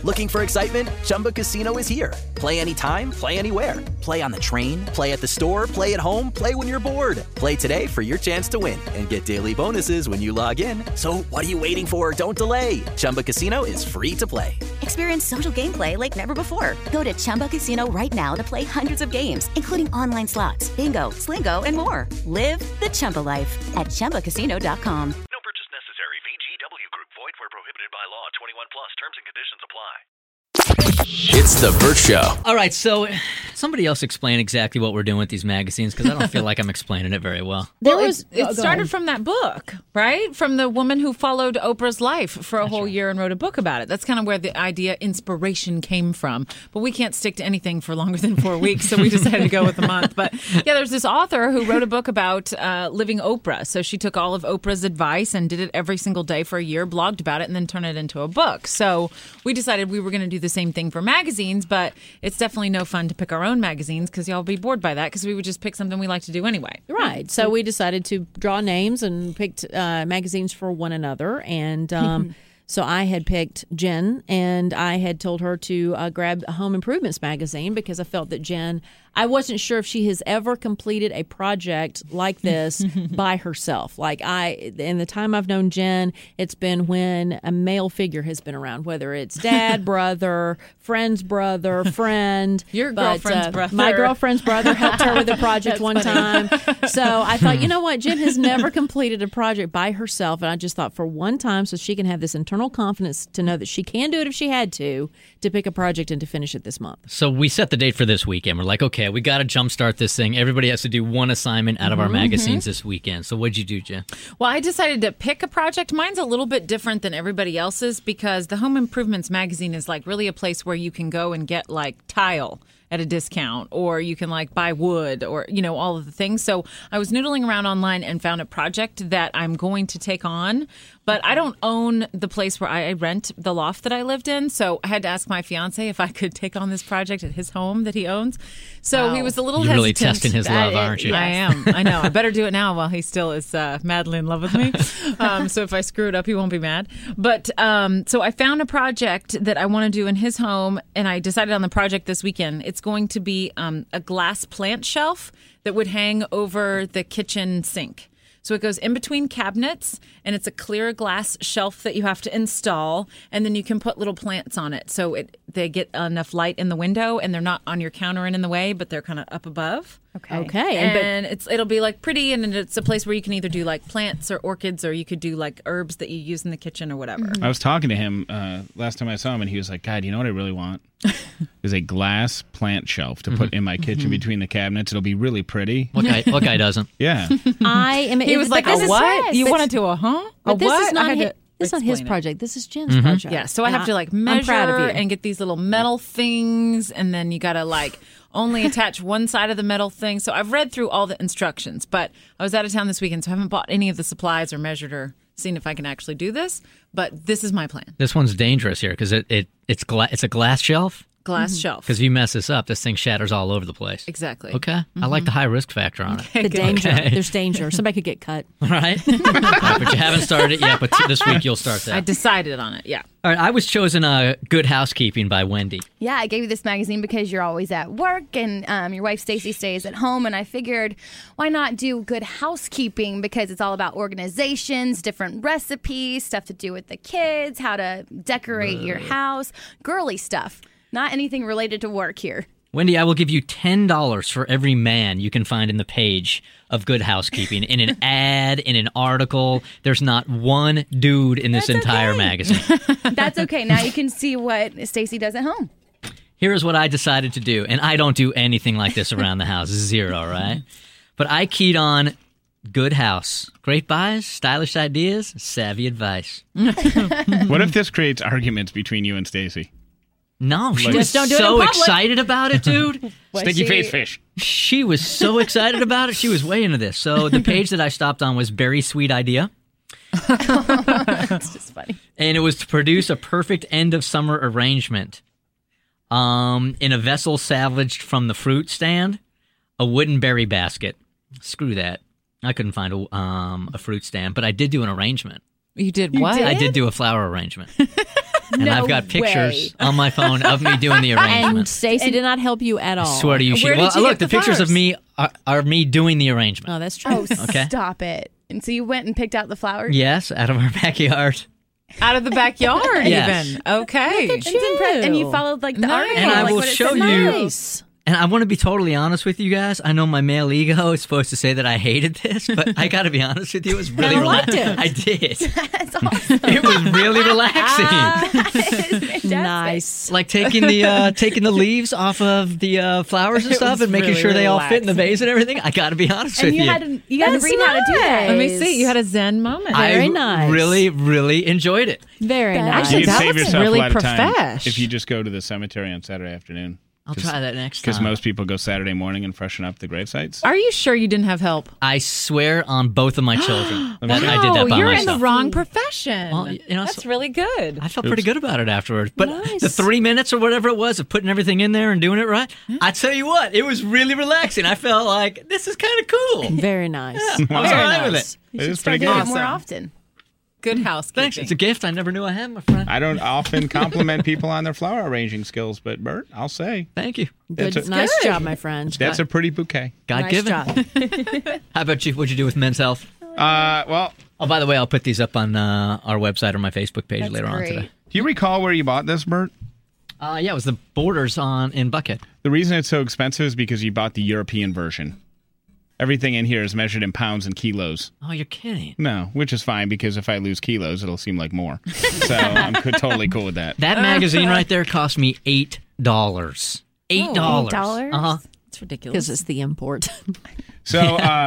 Looking for excitement? Chumba Casino is here. Play anytime, play anywhere. Play on the train, play at the store, play at home, play when you're bored. Play today for your chance to win and get daily bonuses when you log in. So what are you waiting for? Don't delay. Chumba Casino is free to play. Experience social gameplay like never before. Go to Chumba Casino right now to play hundreds of games, including online slots, bingo, Slingo, and more. Live the Chumba life at ChumbaCasino.com. No purchase necessary. VGW Group. Void where prohibited by law. 21 plus. Terms and conditions apply. It's the Burt Show. All right, so somebody else explain exactly what we're doing with these magazines, because I don't feel like I'm explaining it very well. It started from that book, right? From the woman who followed Oprah's life for a whole year and wrote a book about it. That's kind of where the idea, inspiration came from. But we can't stick to anything for longer than 4 weeks, so we decided to go with a month. But yeah, there's this author who wrote a book about living Oprah. So she took all of Oprah's advice and did it every single day for a year, blogged about it, and then turned it into a book. So we decided we were going to do the same thing for magazines, but it's definitely no fun to pick our own magazines because y'all be bored by that because we would just pick something we like to do anyway. Right. So we decided to draw names and picked magazines for one another. And so I had picked Jen, and I had told her to grab a Home Improvements magazine because I felt that Jen, I wasn't sure if she has ever completed a project like this by herself. Like in the time I've known Jen, it's been when a male figure has been around, whether it's dad, brother, friend's brother, friend. Your girlfriend's brother. My girlfriend's brother helped her with a project one time. So I thought, you know what? Jen has never completed a project by herself. And I just thought for one time, so she can have this internal confidence to know that she can do it if she had to pick a project and to finish it this month. So we set the date for this weekend. We're like, okay, we got to jumpstart this thing. Everybody has to do one assignment out of our magazines this weekend. So what'd you do, Jen? Well, I decided to pick a project. Mine's a little bit different than everybody else's because the Home Improvements magazine is like really a place where you can go and get like tile at a discount, or you can like buy wood, or all of the things. So I was noodling around online and found a project that I'm going to take on, but I don't own the place where I rent the loft that I lived in. So I had to ask my fiance if I could take on this project at his home that he owns. So he was a little hesitant. You're really testing his love, aren't you? I am. I know. I better do it now while he still is madly in love with me. So if I screw it up, he won't be mad. But so I found a project that I want to do in his home, and I decided on the project this weekend. It's going to be a glass plant shelf that would hang over the kitchen sink. So it goes in between cabinets, and it's a clear glass shelf that you have to install, and then you can put little plants on it. So they get enough light in the window, and they're not on your counter and in the way, but they're kind of up above. Okay. And it'll be like pretty, and it's a place where you can either do like plants or orchids, or you could do like herbs that you use in the kitchen or whatever. I was talking to him last time I saw him, and he was like, God, you know what I really want? Is a glass plant shelf to put in my kitchen between the cabinets. It'll be really pretty. What guy doesn't? Yeah. He was like, a what? You want to do a huh? But this what? is not This is not his project. This is Jen's project. Yeah, so I have to like measure and get these little metal things, and then you got to like only attach one side of the metal thing. So I've read through all the instructions, but I was out of town this weekend, so I haven't bought any of the supplies or measured or seen if I can actually do this. But this is my plan. This one's dangerous here because it's a glass shelf. Glass shelf. Because if you mess this up, this thing shatters all over the place. Exactly. Okay. I like the high risk factor on it. The danger. Okay. There's danger. Somebody could get cut. Right? Right, but you haven't started it yet, but this week you'll start that. I decided on it, yeah. All right, I was chosen Good Housekeeping by Wendy. Yeah, I gave you this magazine because you're always at work and your wife Stacy stays at home, and I figured why not do Good Housekeeping because it's all about organizations, different recipes, stuff to do with the kids, how to decorate your house, girly stuff. Not anything related to work here. Wendy, I will give you $10 for every man you can find in the page of Good Housekeeping. In an ad, in an article, there's not one dude in this entire magazine. That's okay. Now you can see what Stacy does at home. Here's what I decided to do, and I don't do anything like this around the house. Zero, right? But I keyed on Good House. Great buys, stylish ideas, savvy advice. What if this creates arguments between you and Stacy? No, she was so excited about it, dude. Sticky face fish. She was so excited about it. She was way into this. So the page that I stopped on was Very Sweet Idea. It's just funny. And it was to produce a perfect end of summer arrangement in a vessel salvaged from the fruit stand, a wooden berry basket. Screw that. I couldn't find a fruit stand, but I did do an arrangement. You did what? I did do a flower arrangement. And I've got pictures on my phone of me doing the arrangement. And Stacey did not help you at all. I swear to you, Where did you look, get the the pictures of flowers? me are me doing the arrangement. Oh, that's true. Oh, Okay. stop it. And so you went and picked out the flowers? Yes, out of our backyard. Out of the backyard, Yes. even. Okay. It's and you followed like the article. And I like will what it show said. you- Nice. And I want to be totally honest with you guys. I know my male ego is supposed to say that I hated this, but I got to be honest with you. It was really liked relaxing. it. I did. That's awesome. It was really relaxing. Fantastic. Nice. Like taking the leaves off of the flowers and It stuff was and making really sure they all fit in the relaxing. vase and everything. I got to be honest And with you you. had to read how to do that. Let me see. You had a Zen moment. Very I nice. really, really enjoyed it. Very nice. Actually, You'd that save looks yourself really a lot of time profesh. if you just go to the cemetery on Saturday afternoon. I'll try that next Because time. most people go Saturday morning and freshen up the grave sites. Are you sure you didn't have help? I swear on both of my children that I did that by you're myself. in the wrong profession. Well, you know, That's so- really good. I felt pretty good about it afterwards. But Nice. the 3 minutes or whatever it was of putting everything in there and doing it right, I tell you what, it was really relaxing. I felt like this is kind of cool. Very nice. I was all Very right with nice. it. It is Start pretty doing good. it more Awesome. often. Good housekeeping. Thanks. It's a gift I never knew I had, my friend. I don't often compliment people on their flower arranging skills, but Bert, I'll say Thank you. Good, That's a- nice job, my friend. that's a pretty bouquet. God Nice given. job. How about you? What'd you do with Men's Health? Well, Oh, by the way, I'll put these up on our website or my Facebook page That's later on great. today. do you recall where you bought this, Bert? Yeah, it was the Borders in Buckhead. The reason it's so expensive is because you bought the European version. Everything in here is measured in pounds and kilos. Oh, you're kidding. No, which is fine because if I lose kilos, it'll seem like more. So I'm totally cool with that. That magazine right there cost me $8. $8. $8? Uh-huh. It's ridiculous. Because it's the import. So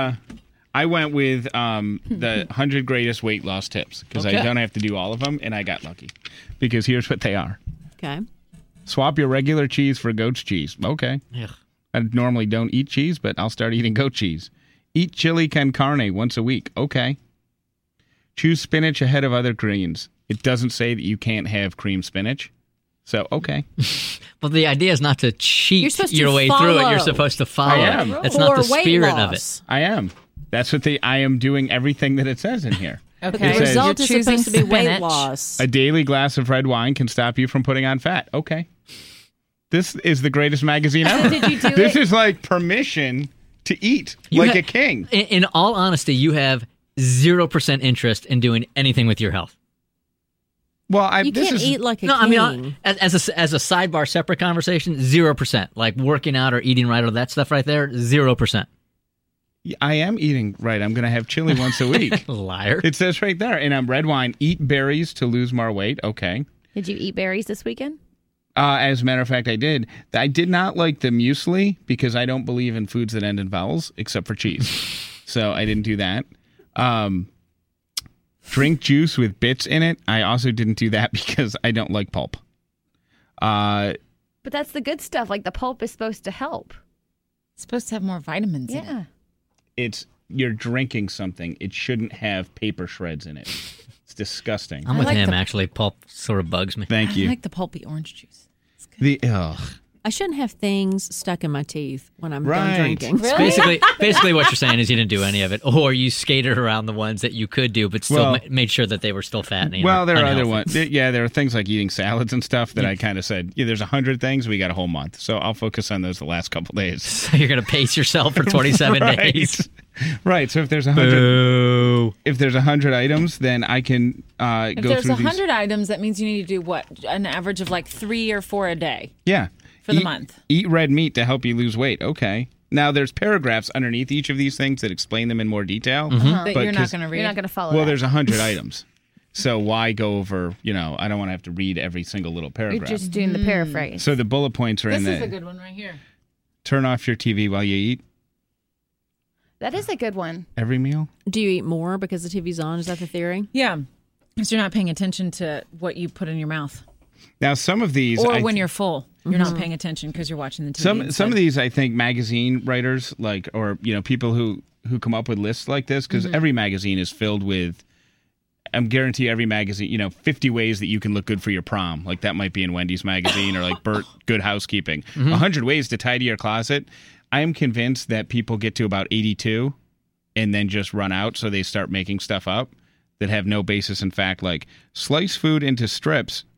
I went with the 100 greatest weight loss tips because I Okay. don't have to do all of them, and I got lucky. Because here's what they are. Okay. Swap your regular cheese for goat's cheese. Okay. Ugh. I normally don't eat cheese, but I'll start eating goat cheese. Eat chili con carne once a week. Okay. Choose spinach ahead of other greens. It doesn't say that you can't have cream spinach. So, okay. Well, the idea is not to You're cheat supposed to your way through it. You're follow. supposed to follow. I am. It's not Or the weight spirit of it. loss. I am. That's what I am doing everything that it says in here. okay. The It says- result is You're supposed to be choosing weight spinach. loss. A daily glass of red wine can stop you from putting on fat. Okay. This is the greatest magazine ever. Did you do This it? is like permission to eat You like ha- a king. In all honesty, you have 0% interest in doing anything with your health. Well, You this can't is eat like a No, king. I mean, as a sidebar, separate conversation, 0%. Like working out or eating right or that stuff right there, 0%. I am eating right. I'm going to have chili once a week. Liar. It says right there, and red wine. Eat berries to lose more weight. Okay. Did you eat berries this weekend? As a matter of fact, I did. I did not like the muesli because I don't believe in foods that end in vowels except for cheese. So I didn't do that. Drink juice with bits in it. I also didn't do that because I don't like pulp. But that's the good stuff. Like the pulp is supposed to help. It's supposed to have more vitamins in Yeah. it. You're drinking something. It shouldn't have paper shreds in it. It's disgusting. I'm with like him, the- actually. Pulp sort of bugs me. Thank I you. like the pulpy orange juice. I shouldn't have things stuck in my teeth when I'm Right. done drinking. Basically, what you're saying is you didn't do any of it, or you skated around the ones that you could do, but still Well- made sure that they were still fattening. Well, or there are other unhealthy. ones. Yeah, there are things like eating salads and stuff that I kind of said, yeah, there's 100 things. We got a whole month. So I'll focus on those the last couple days. So you're gonna pace yourself for 27 Right. days. Right. So if there's 100, Boo. if there's 100 items, then I can If go there's through 100 items, that means you need to do what? An average of like 3 or 4 a day these. Yeah. for the Eat- month. Eat red meat to help you lose weight. Okay. Now there's paragraphs underneath each of these things that explain them in more detail. That But you're not 'cause- going to read. You're not going to follow Well, that. there's 100 items. So why go over, I don't want to have to read every single little You're paragraph. just doing the paraphrase. So the bullet points are This in is a there. good one right here. Turn off your TV while you eat That is a good one. every meal. Do you eat more because the TV's on? Is that the theory? Yeah, because you're not paying attention to what you put in your mouth, Now some of these or I when th- you're full, you're not paying attention because you're watching the TV. some instead. of these I think magazine writers or people who come up with lists like this because every magazine is filled with I'm guarantee every magazine 50 ways that you can look good for your prom, like that might be in Wendy's magazine, or like Bert Good Housekeeping 100 ways to tidy your closet. I am convinced that people get to about 82 and then just run out, so they start making stuff up that have no basis in fact, like slice food into strips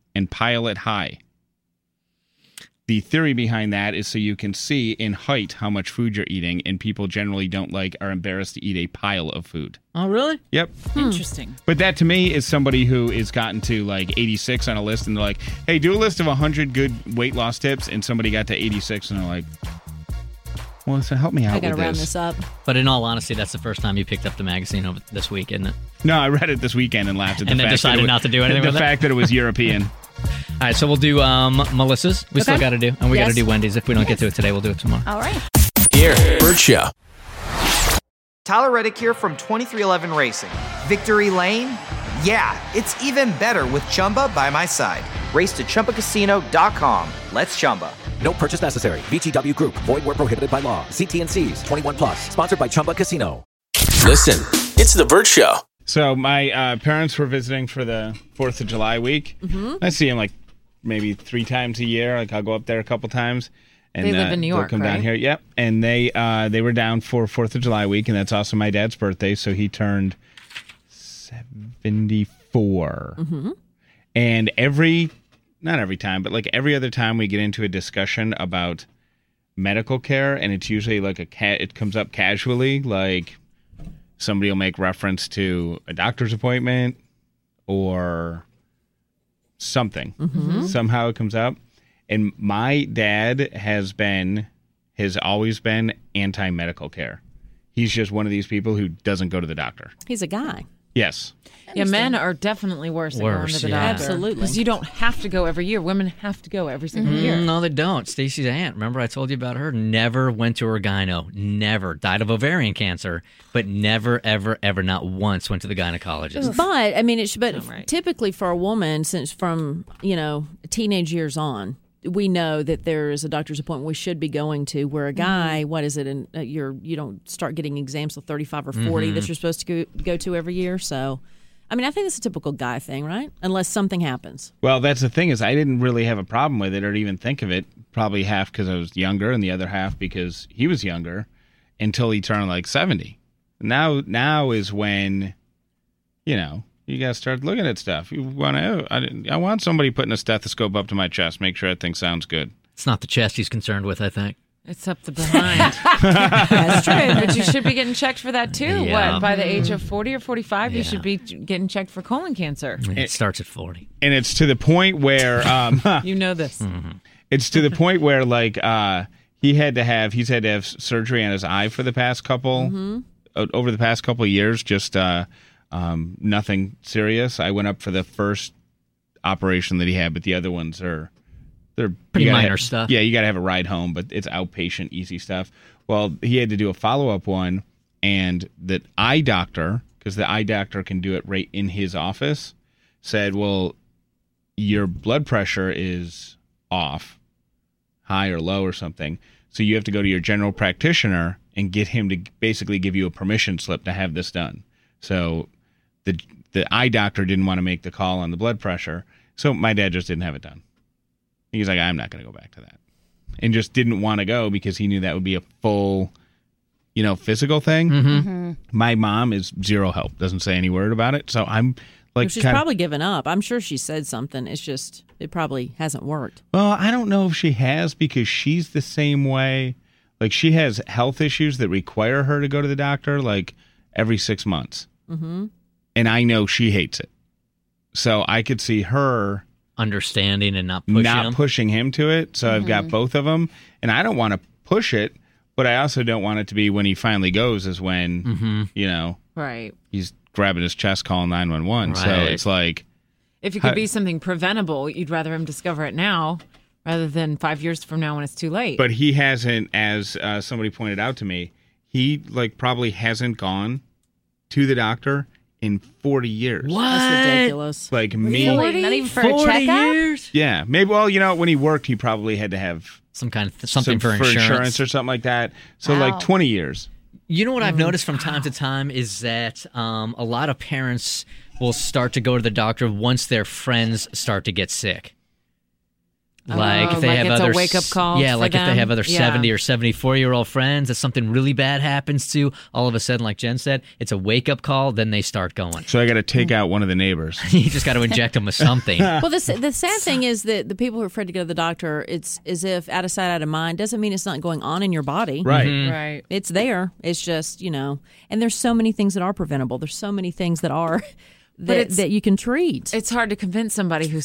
and pile it high. The theory behind that is so you can see in height how much food you're eating, and people generally are embarrassed to eat a pile of food. Oh, really? Yep. Interesting. But that to me is somebody who is gotten to like 86 on a list, and they're like, hey, do a list of 100 good weight loss tips, and somebody got to 86, and they're like, well, so help me out I got to with round this. this up. But in all honesty, that's the first time you picked up the magazine over this week, isn't it? No, I read it this weekend and laughed at the And then fact decided that it was, not to do anything the with it? fact that it was European. All right, so we'll do Melissa's. We still Okay. got to do. And we got to Yes. do Wendy's. If we don't get to it today, we'll do it tomorrow. All right. Here, Bird Show. Tyler Reddick here from 2311 Racing. Victory Lane? Yeah, it's even better with Chumba by my side. Race to ChumbaCasino.com. Let's Chumba. No purchase necessary. VGW Group. Void where prohibited by law. See T&Cs. 21 plus. Sponsored by Chumba Casino. Listen, it's the Bird Show. So my parents were visiting for the 4th of July week. Mm-hmm. I see them like maybe 3 times a year. Like I'll go up there a couple times. And, They live in New they'll York, come down right? here. Yep. And they were down for 4th of July week, and that's also my dad's birthday. So he turned 74. Mm-hmm. And not every time, but like every other time we get into a discussion about medical care, and it's usually like it comes up casually, like somebody will make reference to a doctor's appointment or something. Mm-hmm. Somehow it comes up. And my dad has always been anti-medical care. He's just one of these people who doesn't go to the doctor. He's a guy. Yes. Yeah, men are definitely worse at going to the yeah. doctor. Absolutely. Because you don't have to go every year. Women have to go every single year. No, they don't. Stacy's aunt, remember I told you about her? Never went to her gyno. Never. Died of ovarian cancer, but never, ever, ever, not once went to the gynecologist. But I mean, right. typically for a woman, since from teenage years on, we know that there is a doctor's appointment we should be going to. Where a guy, what is it? And you don't start getting exams till 35 or 40 that you're supposed to go to every year. So, I mean, I think it's a typical guy thing, right? Unless something happens. Well, that's the thing is I didn't really have a problem with it or even think of it. Probably half because I was younger and the other half because he was younger until he turned like 70. Now is when, you got to start looking at stuff. You want to? I want somebody putting a stethoscope up to my chest, make sure that thing sounds good. It's not the chest he's concerned with, I think. It's up the behind. That's true. But you should be getting checked for that too. Yeah. What, by the age of 40 or 45, you Yeah. should be getting checked for colon cancer. It starts at 40. And it's to the point where You know this. it's to the point where like he's had to have surgery on his eye for the past couple over the past couple of years. Just nothing serious. I went up for the first operation that he had, but the other ones they're Pretty minor stuff. Yeah, you got to have a ride home, but it's outpatient, easy stuff. Well, he had to do a follow-up one, and the eye doctor, because the eye doctor can do it right in his office, said, well, your blood pressure is off, high or low or something, so you have to go to your general practitioner and get him to basically give you a permission slip to have this done. So the eye doctor didn't want to make the call on the blood pressure, so my dad just didn't have it done. He's like, I'm not going to go back to that. And just didn't want to go because he knew that would be a full, physical thing. Mm-hmm. My mom is zero help, doesn't say any word about it. So I'm like, She's probably given up. I'm sure she said something. It's just, it probably hasn't worked. well, I don't know if she has because she's the same way. Like she has health issues that require her to go to the doctor like every 6 months. Mm-hmm. And I know she hates it. So I could see her Understanding and not pushing him to it. So I've got both of them, and I don't want to push it, but I also don't want it to be when he finally goes is when Right. he's grabbing his chest, calling 911. So Right. it's like If it could be something preventable, you'd rather him discover it now rather than 5 years from now when it's too late. but he hasn't, as somebody pointed out to me, he like probably hasn't gone to the doctor in 40 years. What? That's ridiculous. Like me. Really? Not even for a 40 checkup? years? Yeah. Maybe, well, when he worked, he probably had to have Something some for insurance. or something like that. So Wow. like 20 years. You know what I've noticed from time to time is that a lot of parents will start to go to the doctor once their friends start to get sick. Like if they like have it's a other wake-up call yeah, for like if they them? have other Yeah. 70 or 74-year-old friends that something really bad happens to, all of a sudden, like Jen said, it's a wake-up call, then they start going. So I got to take out one of the neighbors. You just got to inject them with something. Well, the sad thing is that the people who are afraid to go to the doctor, it's as if out of sight, out of mind. Doesn't mean it's not going on in your body. Right. Right. It's there. It's just, and there's so many things that are preventable. There's so many things that are that you can treat. It's hard to convince somebody who's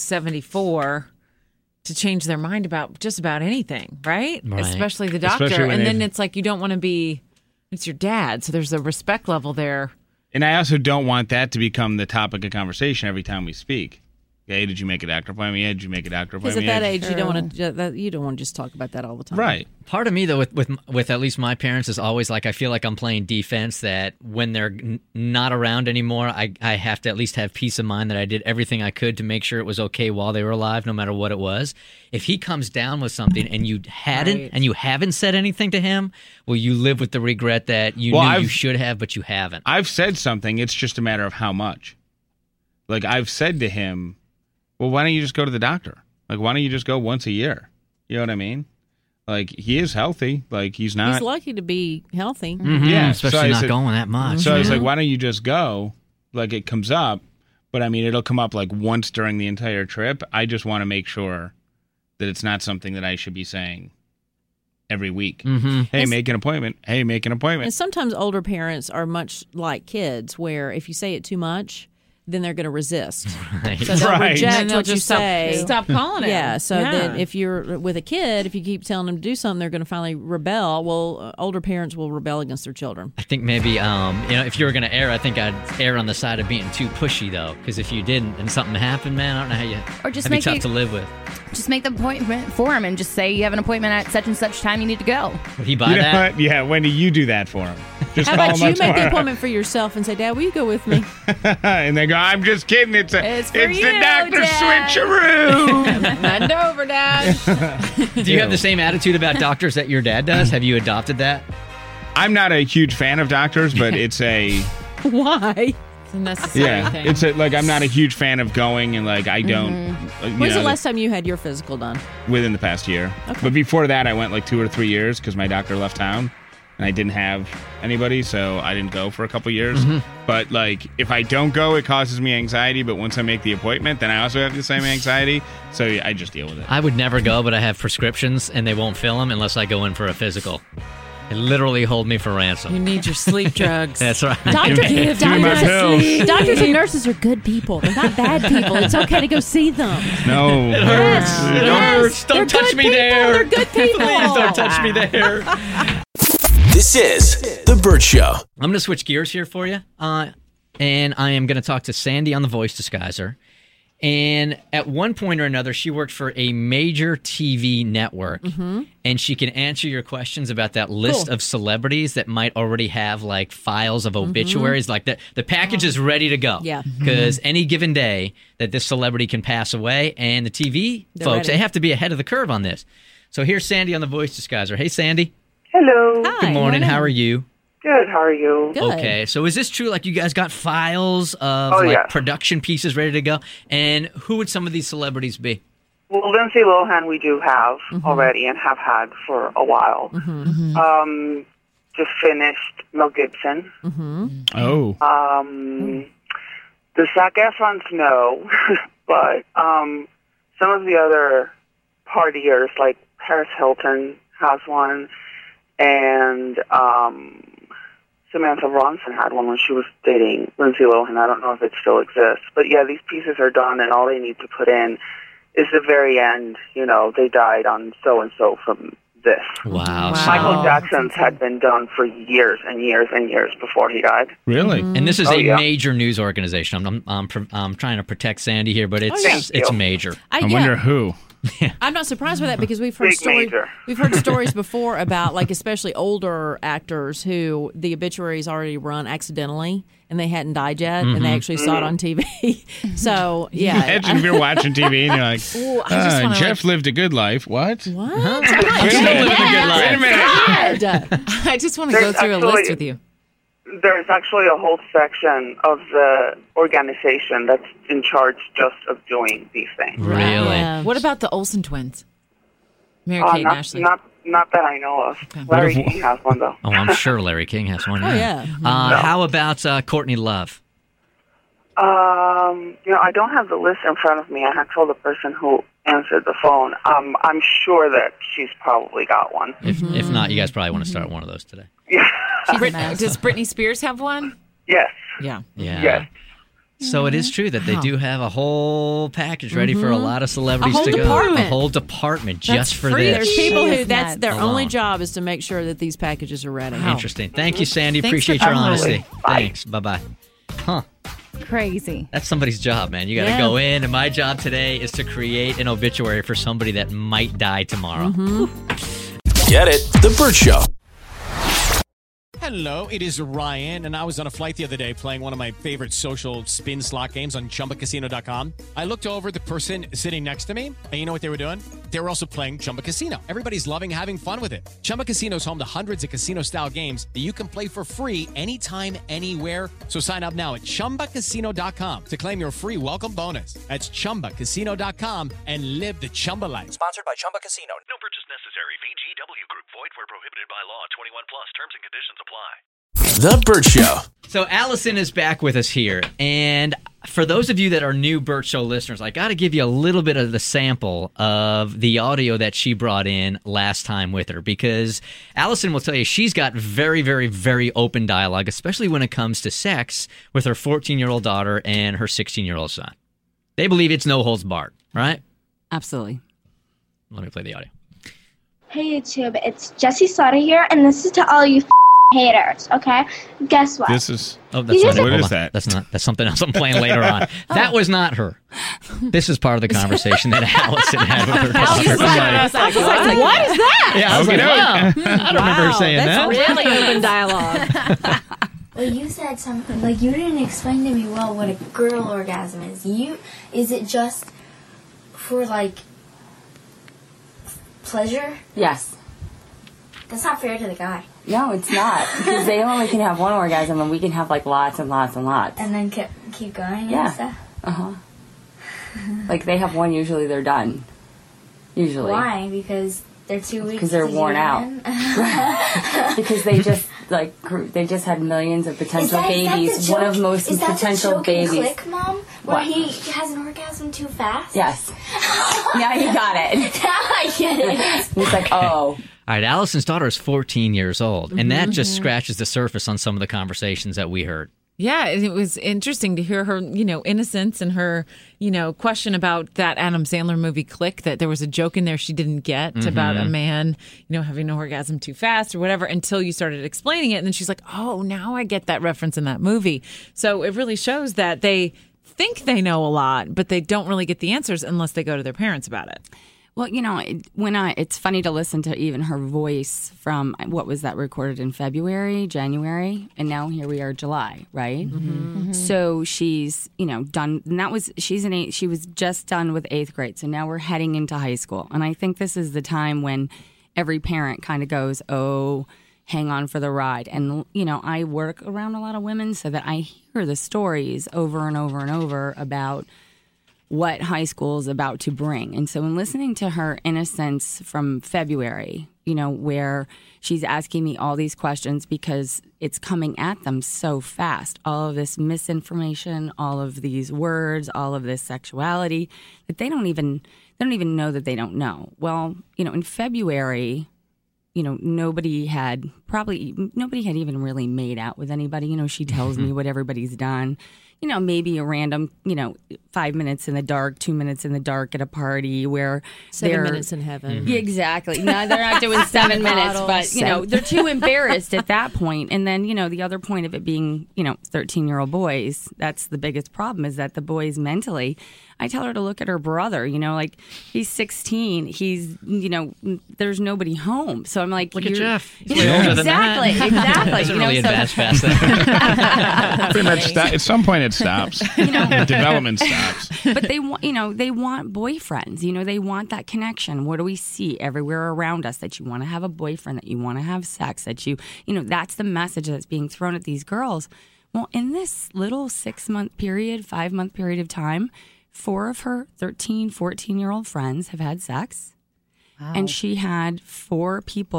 74 to change their mind about just about anything, right? Right. Especially the doctor. Especially when And then they've- it's like you don't want to be, it's your dad. So there's a respect level there. And I also don't want that to become the topic of conversation every time we speak. Hey, did you make a doctor appointment? Yeah, did you make a doctor Because appointment? at that Yeah, age, you don't want to just talk about that all the time. right. Part of me, though, with at least my parents, is always like I feel like I'm playing defense. That when they're not around anymore, I have to at least have peace of mind that I did everything I could to make sure it was okay while they were alive, no matter what it was. If he comes down with something and you hadn't Right. and you haven't said anything to him, well, you live with the regret that you knew you should have, but you haven't. I've said something. It's just a matter of how much. Like I've said to him, well, why don't you just go to the doctor? Like, why don't you just go once a year? You know what I mean? Like, he is healthy. Like, he's not. He's lucky to be healthy. Yeah, especially so I not said- going that much. So I was like, why don't you just go? Like, it comes up, but I mean, it'll come up like once during the entire trip. I just want to make sure that it's not something that I should be saying every week. Hey, make an appointment. Hey, make an appointment. And sometimes older parents are much like kids, where if you say it too much, then they're going to resist. So they'll Right. reject And they'll what you just say. Stop calling it. Yeah, so then if you're with a kid, if you keep telling them to do something, they're going to finally rebel. Well, older parents will rebel against their children. I think maybe, if you were going to err, I think I'd err on the side of being too pushy, though. Because if you didn't and something happened, man, I don't know how you. Or just that'd be make tough it- to live with. Just make the appointment for him and just say you have an appointment at such and such time you need to go. Would he buy You know that? what? Yeah, Wendy, you do that for him. Just How call about him you up make the tomorrow. appointment for yourself and say, Dad, will you go with me? And they go, I'm just kidding. It's It's for the you, Dr. Dad." Switcheroo. Bend over, Dad. Do you have the same attitude about doctors that your dad does? Have you adopted that? I'm not a huge fan of doctors, but it's a Why? It's a necessary thing. it's like I'm not a huge fan of going, and like I don't. You When's know, the last time you had your physical done? within the past year. But before that, I went like 2 or 3 years because my doctor left town, and I didn't have anybody, so I didn't go for a couple years. But like, if I don't go, it causes me anxiety. But once I make the appointment, then I also have the same anxiety. So yeah, I just deal with it. I would never go, but I have prescriptions, and they won't fill them unless I go in for a physical. They literally hold me for ransom. You need your sleep drugs. That's right. Doctors and nurses are good people. They're not bad people. It's okay to go see them. No, It hurts. It hurts. Don't They're touch good me people. there. They're good people. Please don't touch me there. This is The Burt Show. I'm going to switch gears here for you, and I am going to talk to Sandy on the Voice Disguiser. And at one point or another, she worked for a major TV network, and she can answer your questions about that list of celebrities that might already have like files of obituaries. Like the package is ready to go. Yeah. Because any given day that this celebrity can pass away, and the TV folks, ready. they have to be ahead of the curve on this. So here's Sandy on the Voice Disguiser. Hey, Sandy. Hello. Hi, Good morning. How are you? Good. How are you? Good. Okay, so is this true? Like, you guys got files of Oh, like yes. production pieces ready to go, and who would some of these celebrities be? Well, Lindsay Lohan we do have already and have had for a while. Just finished Mel Gibson. Oh, The Zac Efrons, no. But some of the other partiers, like Paris Hilton has one, and Samantha Ronson had one when she was dating Lindsay Lohan. I don't know if it still exists. But yeah, these pieces are done, and all they need to put in is the very end, they died on so-and-so from this. Wow. Michael Jackson's had been done for years and years and years before he died. really? And this is Oh, a yeah. major news organization. I'm trying to protect Sandy here, but it's Thank it's you. major. I wonder who. I'm not surprised by that because we've heard Big major. we've heard stories before about like especially older actors who the obituaries already run accidentally and they hadn't died yet and they actually saw it on TV. So yeah, Imagine if you're watching TV and you're like, Ooh, I just wanna, Jeff lived a good life. What? what? Wait a minute. Wait a minute. God. I just want to go There's through a actually- list with you. There's actually a whole section of the organization that's in charge just of doing these things. Really? Yeah. What about the Olsen twins? Mary-Kate and Ashley. Not that I know of. Larry King has one, though. Oh, I'm sure Larry King has one. Oh, yeah. How about Courtney Love? I don't have the list in front of me. I had told the person who answered the phone. I'm sure that she's probably got one. If not, you guys probably want to start one of those today. Yeah. Does Britney Spears have one? Yes. Yeah. Yes. So it is true that they do have a whole package ready for a lot of celebrities to go. Department. A whole department just for free. this. There's people who that's nuts. their only Alone. job is to make sure that these packages are ready. Interesting. Thank you, Sandy. Thanks Appreciate for your calling. honesty. Bye. Thanks. Bye-bye. Huh. Crazy. That's somebody's job, man. You got to Yeah. go in, and my job today is to create an obituary for somebody that might die tomorrow. Get it? The Burt Show. Hello, it is Ryan, and I was on a flight the other day playing one of my favorite social spin slot games on ChumbaCasino.com. I looked over at the person sitting next to me, and you know what they were doing? They were also playing Chumba Casino. Everybody's loving having fun with it. Chumba Casino is home to hundreds of casino-style games that you can play for free anytime, anywhere. So sign up now at ChumbaCasino.com to claim your free welcome bonus. That's ChumbaCasino.com and live the Chumba life. Sponsored by Chumba Casino. No purchase necessary. VGW Group. Void where prohibited by law. 21 plus. Terms and conditions apply. The Burt Show. So Allison is back with us here, and for those of you that are new Burt Show listeners, I got to give you a little bit of the sample of the audio that she brought in last time with her, because Allison will tell you she's got very, very, very open dialogue, especially when it comes to sex, with her 14-year-old daughter and her 16-year-old son. They believe it's no holds barred, right? Absolutely. Let me play the audio. Hey YouTube, it's Jessie Slaughter here, and this is to all you haters, okay? Guess what? This is. Oh, that's not it. What Hold is on. that? That's not. That's something else I'm playing later on. That was not her. This is part of the conversation that Allison had with her daughter. I was like, what is that? Yeah, I was like, wow. I don't remember her saying that. That's really open dialogue. Well, you said something, like, you didn't explain to me well what a girl orgasm is. Is it just for, like, pleasure? Yes. That's not fair to the guy. No, it's not. Because they only can have one orgasm and we can have like lots and lots and lots. And then keep going Yeah. and stuff? Uh-huh. Like they have one, usually they're done. Usually. Why? Because they're too weak Because they're to do worn it out. again? Because they just they just had millions of potential babies. One of most is that potential the joke in babies. Click, Mom? Where What? he has an orgasm too fast? Yes. Now you got it. Now I get it. It's like, oh. All right, Allison's daughter is 14 years old, and that just scratches the surface on some of the conversations that we heard. Yeah, it was interesting to hear her, innocence and her, question about that Adam Sandler movie Click, that there was a joke in there she didn't get about a man, having an orgasm too fast or whatever until you started explaining it. And then she's like, oh, now I get that reference in that movie. So it really shows that they think they know a lot, but they don't really get the answers unless they go to their parents about it. Well, it's funny to listen to even her voice from, what was that, recorded in February, January, and now here we are, July, right? Mm-hmm. So she's, done, and she was just done with 8th grade, so now we're heading into high school. And I think this is the time when every parent kind of goes, oh, hang on for the ride. And, I work around a lot of women so that I hear the stories over and over and over about what high school is about to bring. And so in listening to her innocence from February, where she's asking me all these questions because it's coming at them so fast, all of this misinformation, all of these words, all of this sexuality, that they don't even know that they don't know. Well, in February, nobody had even really made out with anybody. She tells me what everybody's done. Maybe a random, 5 minutes in the dark, 2 minutes in the dark at a party where 7 minutes in heaven. Yeah, exactly. No, they're not doing 7 minutes, but, they're too embarrassed at that point. And then, the other point of it being, 13-year-old boys, that's the biggest problem is that the boys mentally, I tell her to look at her brother, like he's 16, he's, there's nobody home. So I'm like, look at Jeff. He's way older than that. Exactly. Doesn't really advance fast there. Pretty much at some point it stops. The development stops. But they want, they want boyfriends. They want that connection. What do we see everywhere around us? That you want to have a boyfriend, that you want to have sex, that that's the message that's being thrown at these girls. Well, in this little 6-month period, 5-month period of time, 4 of her 13, 14-year-old friends have had sex. And she had 4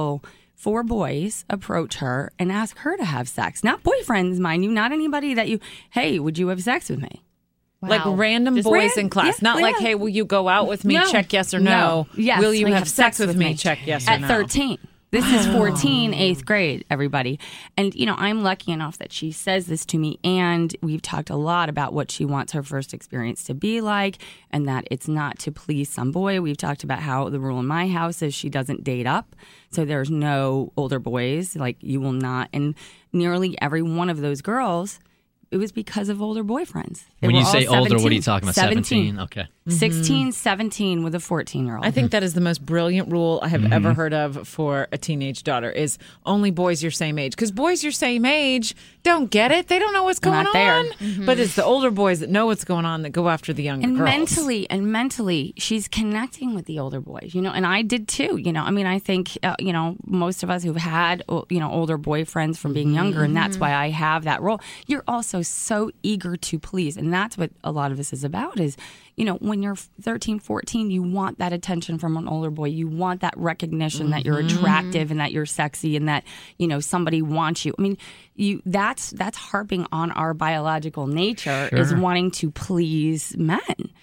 boys approach her and ask her to have sex. Not boyfriends, mind you, not anybody that hey, would you have sex with me? Like random boys in class. Not like, hey, will you go out with me? No. Check yes or no. Yes. Will you Like, have sex with me? Check yes or no. At 13. This is 14, 8th grade, everybody. And, I'm lucky enough that she says this to me, and we've talked a lot about what she wants her first experience to be like, and that it's not to please some boy. We've talked about how the rule in my house is she doesn't date up, so there's no older boys. Like, you will not. And nearly every one of those girls, it was because of older boyfriends. They When were you all say older, 17. what are you talking about? 17? Okay. 16, 17 with a 14-year-old. I think that is the most brilliant rule I have ever heard of for a teenage daughter is only boys your same age. Because boys your same age don't get it. They don't know what's going Not there. on. But it's the older boys that know what's going on that go after the younger and girls. mentally, she's connecting with the older boys, and I did too. I think, most of us who've had, older boyfriends from being younger, and that's why I have that role. You're also so eager to please. And that's what a lot of this is about is, when you're 13, 14, you want that attention from an older boy. You want that recognition that you're attractive and that you're sexy and that, somebody wants you. I mean, that's harping on our biological nature is wanting to please men.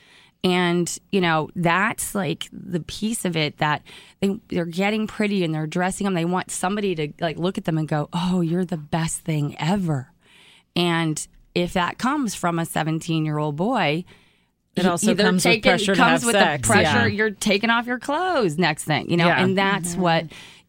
And, that's like the piece of it that they're getting pretty and they're dressing them. They want somebody to like look at them and go, oh, you're the best thing ever. And if that comes from a 17-year-old boy, it also comes with pressure to have with sex. The pressure, Yeah. you're taking off your clothes next thing, Yeah. and that's what,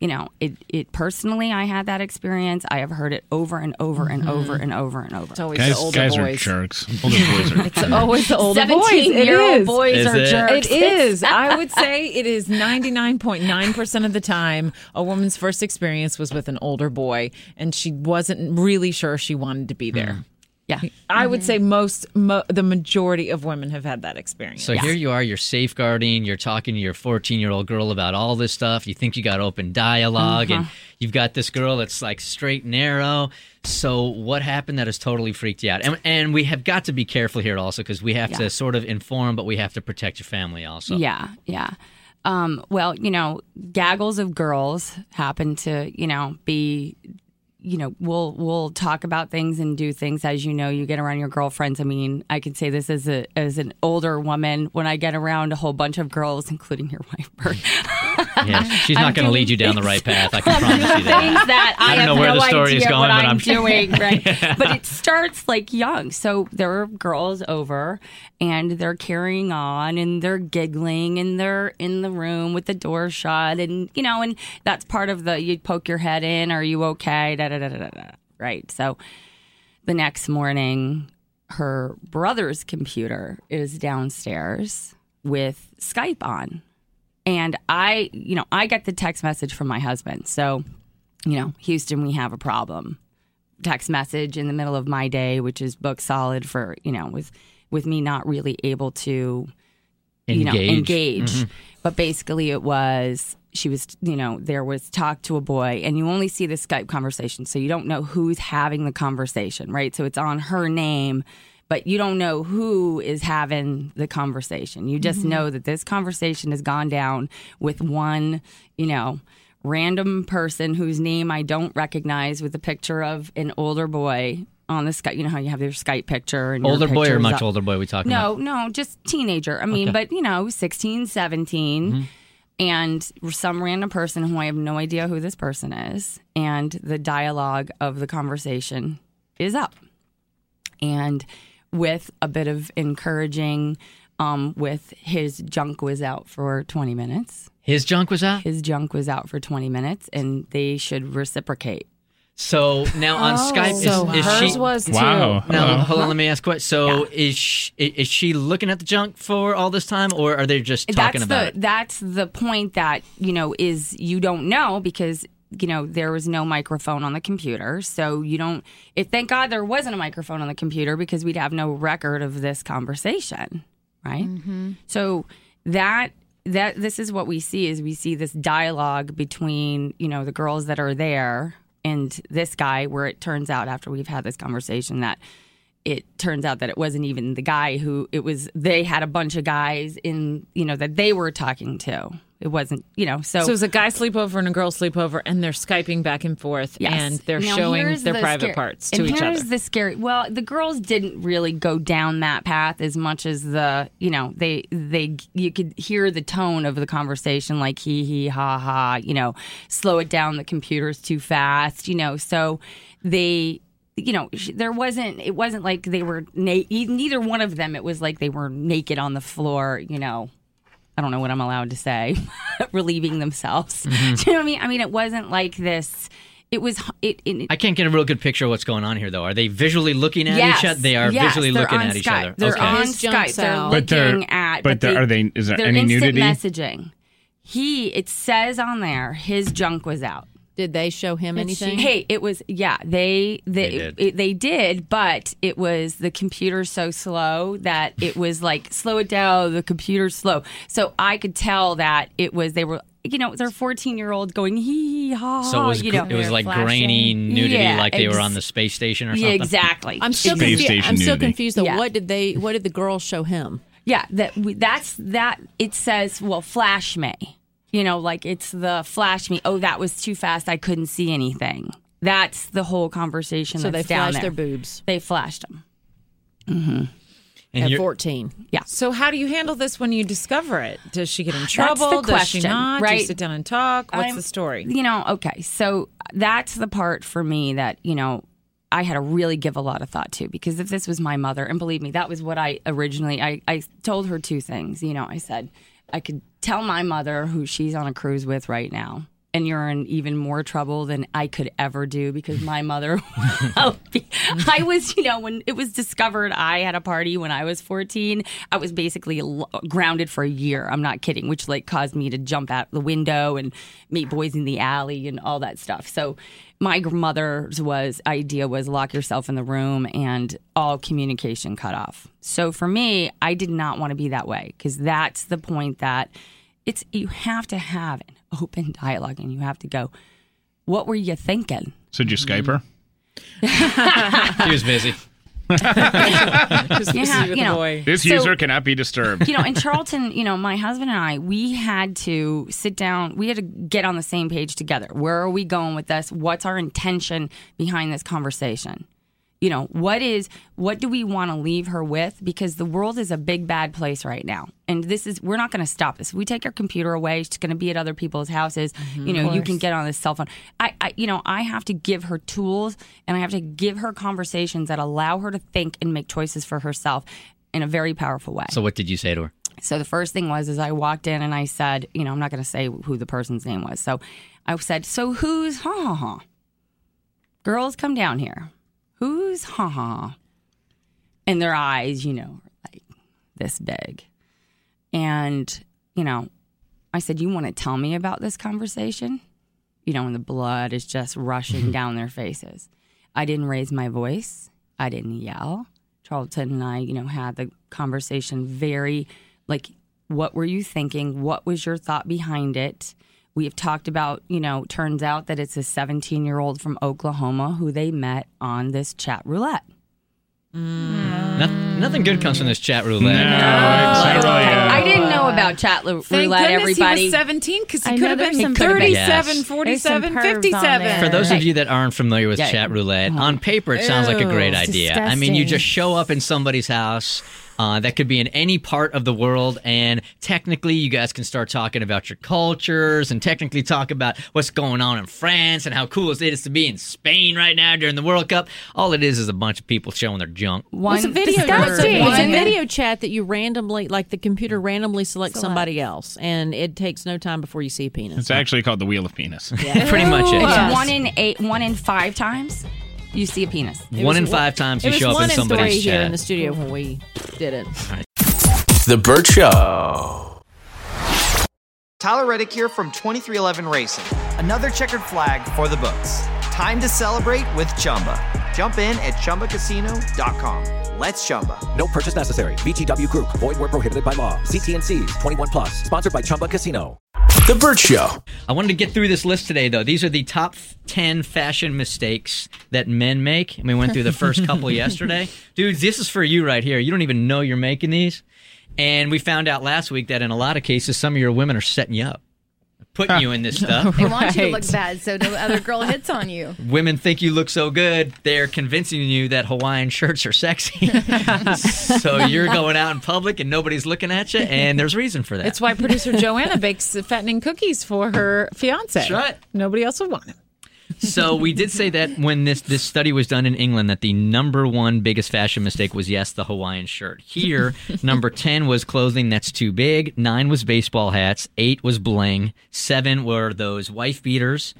it personally, I had that experience. I have heard it over and over and over and over and over. It's always the older guys boys. are jerks. Older boys are. It's always the older boys. It 17-year-old is. boys Is are it? jerks. It is. I would say it is 99.9% of the time a woman's first experience was with an older boy, and she wasn't really sure she wanted to be there. Yeah. I would say the majority of women have had that experience. So here you are, you're safeguarding, you're talking to your 14-year-old girl about all this stuff. You think you got open dialogue, and you've got this girl that's like straight and narrow. So what happened that has totally freaked you out? And we have got to be careful here also because we have to sort of inform, but we have to protect your family also. Yeah. Well, gaggles of girls happen to, be... we'll talk about things and do things as you get around your girlfriends. I mean, I can say this as an older woman when I get around a whole bunch of girls, including your wife, Bert. Yeah, she's not going to lead you down the right path. I can promise you that. Things that I don't know have where no the story is idea going, what but I'm I'm doing, right? Yeah. But it starts like young. So there are girls over, and they're carrying on, and they're giggling, and they're in the room with the door shut, and and that's part of you poke your head in. Are you okay? Da da da da da. Right. So the next morning, her brother's computer is downstairs with Skype on. And I get the text message from my husband. So, Houston, we have a problem. Text message in the middle of my day, which is booked solid for, with me not really able to, engage. Mm-hmm. But basically it was, she was, there was talk to a boy, and you only see the Skype conversation. So you don't know who's having the conversation, right? So it's on her name, but you don't know who is having the conversation. You just know that this conversation has gone down with one, random person whose name I don't recognize with a picture of an older boy on the Skype. You know how you have your Skype picture. And Older your boy or pictures much up. older boy we talking about? No, just teenager. I mean, Okay. but 16, 17. And some random person who I have no idea who this person is. And the dialogue of the conversation is up. And with a bit of encouraging, with his junk was out for 20 minutes. His junk was out? His junk was out for 20 minutes, and they should reciprocate. So now on Skype, is hers she? was too. Wow. Now hold on, let me ask. So is she looking at the junk for all this time, or are they just talking about it? That's the point that is you don't know because there was no microphone on the computer, so you don't. Thank God there wasn't a microphone on the computer because we'd have no record of this conversation, right? So that this is what we see is we see this dialogue between the girls that are there and this guy, where it turns out after we've had this conversation that it turns out that it wasn't even the guy who it was. They had a bunch of guys in, that they were talking to. It wasn't, So it was a guy sleepover and a girl sleepover, and they're Skyping back and forth, and they're showing their private parts to each other. And here's the scary. Well, the girls didn't really go down that path as much as you could hear the tone of the conversation, like he, ha, ha, slow it down. The computer's too fast, So they. It wasn't like they were neither one of them. It was like they were naked on the floor, I don't know what I'm allowed to say, relieving themselves. Mm-hmm. Do you know what I mean? I mean, it wasn't like this. It was. I can't get a real good picture of what's going on here, though. Are they visually looking at each other? They are visually looking at each other. They're on Skype. They're looking at. But are they? Is there any instant nudity? Messaging. It says on there his junk was out. Did they show him anything? Hey, it was they did, but it was the computer so slow that it was like slow it down. The computer's slow, so I could tell that they were they're 14-year-olds going hee ha. So it was like grainy nudity, like they were on the space station or something. Yeah, exactly. I'm still confused though. Yeah. What did the girls show him? Yeah, that's it says flash me. Like it's the flash me. Oh, that was too fast. I couldn't see anything. That's the whole conversation. So that's they down flashed there. their boobs. They flashed them. Mm-hmm. At 14. Yeah. So how do you handle this when you discover it? Does she get in trouble? That's the question, Does she not? right? Do you sit down and talk? What's the story? Okay. So that's the part for me that, I had to really give a lot of thought to, because if this was my mother, and believe me, that was what I originally, I told her two things. I said, I could tell my mother, who she's on a cruise with right now, and you're in even more trouble than I could ever do, because my mother, I was, when it was discovered I had a party when I was 14, I was basically grounded for a year. I'm not kidding, which caused me to jump out the window and meet boys in the alley and all that stuff. So my mother's idea was lock yourself in the room and all communication cut off. So for me, I did not want to be that way, because that's the point that you have to have an open dialogue, and you have to go, what were you thinking? So did you Skype her? He was busy. This user cannot be disturbed. In Charlton, my husband and I, we had to sit down. We had to get on the same page together. Where are we going with this? What's our intention behind this conversation? What do we want to leave her with? Because the world is a big, bad place right now. And we're not going to stop this. If we take our computer away, she's going to be at other people's houses. You can get on this cell phone. I have to give her tools, and I have to give her conversations that allow her to think and make choices for herself in a very powerful way. So what did you say to her? So the first thing was, I walked in and I said, I'm not going to say who the person's name was. So I said, so who's ha-ha-ha? Girls, come down here. Who's ha-ha? And their eyes, are like this big. And, I said, you want to tell me about this conversation? And the blood is just rushing down their faces. I didn't raise my voice. I didn't yell. Charlton and I, had the conversation very, what were you thinking? What was your thought behind it? We have talked about, turns out that it's a 17-year-old from Oklahoma who they met on this chat roulette. Nothing good comes from this chat roulette. I didn't know about chat roulette, everybody. He was 17, because he could have been 37, 47, 57. For those of you that aren't familiar with chat roulette, on paper it sounds like a great idea. Disgusting. I mean, you just show up in somebody's house. That could be in any part of the world, and technically you guys can start talking about your cultures and technically talk about what's going on in France and how cool it is to be in Spain right now during the World Cup. All it is a bunch of people showing their junk. It's a video chat that you randomly, the computer randomly selects somebody else, and it takes no time before you see a penis. It's actually called the Wheel of Penis. Yeah. Pretty much it. It's 1 in 5 times you see a penis. 1 in 5 times you show up in somebody's chat. Here in the studio when we did it. Right. The Burt Show. Tyler Reddick here from 2311 Racing. Another checkered flag for the books. Time to celebrate with Chumba. Jump in at ChumbaCasino.com. Let's Chumba. No purchase necessary. VGW Group. Void where prohibited by law. See T&Cs. 21 plus. Sponsored by Chumba Casino. The Burt Show. I wanted to get through this list today, though. These are the top 10 fashion mistakes that men make. And we went through the first couple yesterday. Dude, this is for you right here. You don't even know you're making these. And we found out last week that in a lot of cases, some of your women are setting you up. putting you in this stuff. They want you to look bad so no other girl hits on you. Women think you look so good, they're convincing you that Hawaiian shirts are sexy. So you're going out in public and nobody's looking at you, and there's reason for that. It's why producer Joanna bakes fattening cookies for her fiance. That's right. Nobody else would want it. So we did say that when this study was done in England, that the number one biggest fashion mistake was, yes, the Hawaiian shirt. Here, number 10 was clothing that's too big. 9 was baseball hats. 8 was bling. 7 were those wife beaters.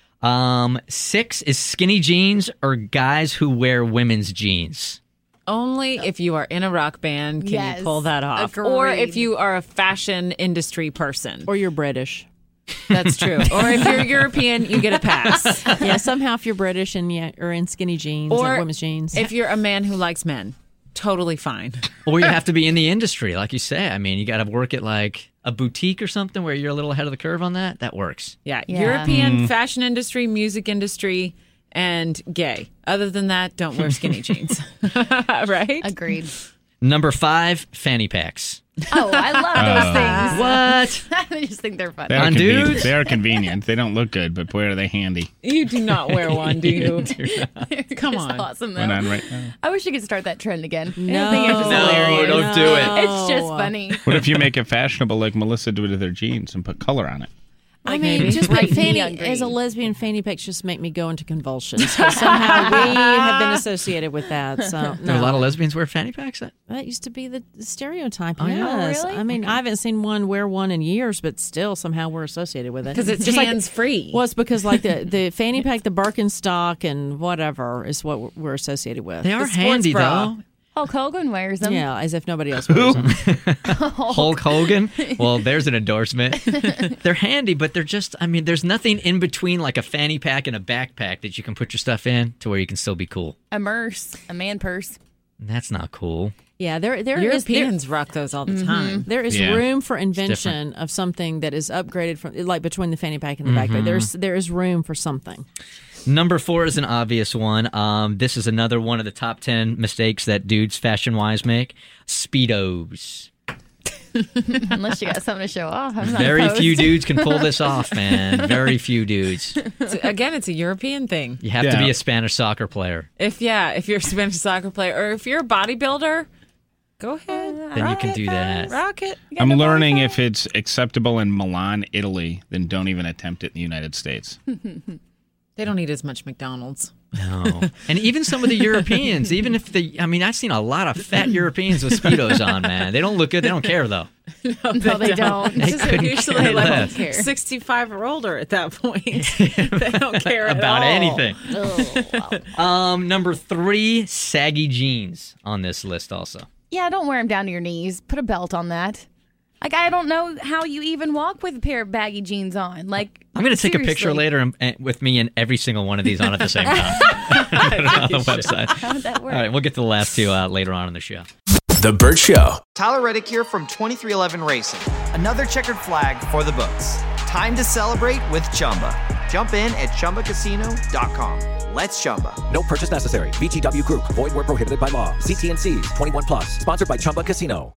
6 is skinny jeans or guys who wear women's jeans. Only if you are in a rock band can Yes, you pull that off. agreed. Or if you are a fashion industry person. Or you're British. That's true. Or if you're European, you get a pass. Yeah, somehow if you're British and are in skinny jeans Or or women's jeans. if you're a man who likes men, totally fine. Or you have to be in the industry, like you say. I mean, you got to work at like a boutique or something where you're a little ahead of the curve on that. That works. Yeah, Yeah. European fashion industry, music industry, and gay. Other than that, don't wear skinny jeans. Right? Agreed. Number 5, fanny packs. Oh, I love those things. What? I just think they're funny. They are, On dudes? they are convenient. They don't look good, but boy, are they handy. You do not wear one, do you? Come It's on. awesome, though. Went on right now. I wish we could start that trend again. No. I think it's just No, hilarious. don't do it. It's just funny. What if you make it fashionable like Melissa did with their jeans and put color on it? I Like mean, maybe just bright like fanny, neon green. as a lesbian, fanny packs just make me go into convulsions. 'Cause somehow we have been associated with that. So There are a lot of no. lesbians wear fanny packs? That used to be the stereotype. Oh, yeah? Yes. really? I mean, I haven't seen one wear one in years, but still somehow we're associated with it. Because it's Just like- hands-free. Well, it's because like the fanny pack, the Birkenstock, and whatever is what we're associated with. They are sports handy, bra. though. Hulk Hogan wears them. Yeah, as if nobody else wears them. Hulk Hogan? Well, there's an endorsement. They're handy, but they're just, I mean, there's nothing in between like a fanny pack and a backpack that you can put your stuff in to where you can still be cool. A man purse. That's not cool. Yeah, there is Europeans rock those all the time. there is Yeah. room for invention of something that is upgraded from like between the fanny pack and the Mm-hmm. backpack. There is room for something. Number 4 is an obvious one. This is another one of the top 10 mistakes that dudes fashion-wise make. Speedos. Unless you got something to show off. I'm not Very opposed. few dudes can pull this off, man. Very few dudes. Again, it's a European thing. You have to Yeah. be a Spanish soccer player. If you're a Spanish soccer player, or if you're a bodybuilder, go ahead. Then you can do that. Rock it. You got I'm no learning body if it's acceptable in Milan, Italy, then don't even attempt it in the United States. They don't eat as much McDonald's. No. And even some of the Europeans, even if I've seen a lot of fat Europeans with Speedos on, man. They don't look good. They don't care, though. No, they don't. They Just couldn't usually care like less. 65 or older at that point. They don't care at About all. anything. Oh, wow. Number 3, saggy jeans on this list also. Yeah, don't wear them down to your knees. Put a belt on that. Like, I don't know how you even walk with a pair of baggy jeans on. Like, I'm going to take a picture seriously. later with me and every single one of these on at the same time. Put it on the website. How would that work? All right, we'll get to the last 2 later on in the show. The Burt Show. Tyler Reddick here from 2311 Racing. Another checkered flag for the books. Time to celebrate with Chumba. Jump in at ChumbaCasino.com. Let's Chumba. No purchase necessary. VGW Group. Void where prohibited by law. See T&Cs. 21+. Sponsored by Chumba Casino.